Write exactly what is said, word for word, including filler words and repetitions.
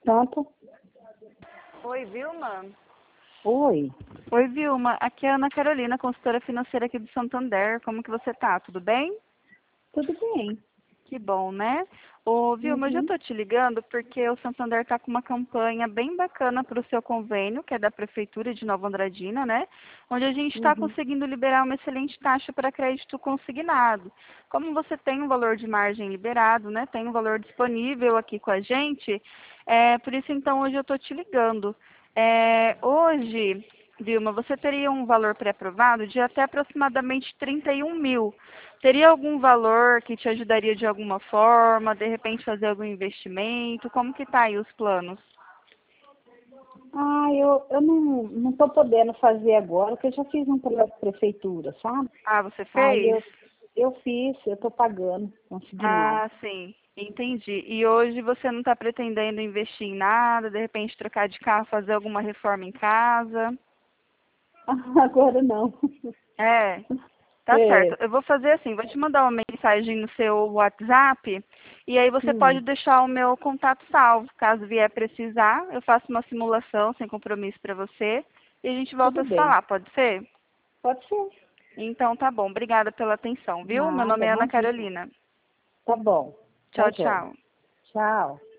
Pronto. Oi, Vilma. Oi. Oi, Vilma. Aqui é a Ana Carolina, consultora financeira aqui do Santander. Como que você tá? Tudo bem? Tudo bem. Que bom, né? Ô, Vilma, eu já Uhum. tô te ligando porque o Santander tá com uma campanha bem bacana para o seu convênio, que é da Prefeitura de Nova Andradina, né? Onde a gente está Uhum. conseguindo liberar uma excelente taxa para crédito consignado. Como você tem um valor de margem liberado, né? Tem um valor disponível aqui com a gente, é, por isso então hoje eu tô te ligando. É, hoje, Vilma, você teria um valor pré-aprovado de até aproximadamente trinta e um mil. Teria algum valor que te ajudaria de alguma forma, de repente fazer algum investimento? Como que tá aí os planos? Ah, eu, eu não, não tô podendo fazer agora, porque eu já fiz um pela prefeitura, sabe? Ah, você Aí fez? eu, eu fiz, eu tô pagando consignado. Ah, sim, entendi. E hoje você não está pretendendo investir em nada, de repente trocar de carro, fazer alguma reforma em casa? Agora não. É. Tá certo. É. Eu vou fazer assim, vou te mandar uma mensagem no seu WhatsApp e aí você pode Hum, deixar o meu contato salvo. Caso vier precisar, eu faço uma simulação sem compromisso para você e a gente volta tudo a se bem. falar, pode ser? Pode ser. Então tá bom. Obrigada pela atenção, viu? Meu Nada, nome é Ana imagina. Carolina. Tá bom. Tá Tchau, joia. tchau. Tchau.